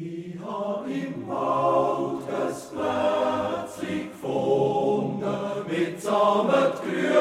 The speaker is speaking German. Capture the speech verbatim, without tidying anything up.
Ich hab im Wald das Plätzchen gefunden, mitsamt Grün.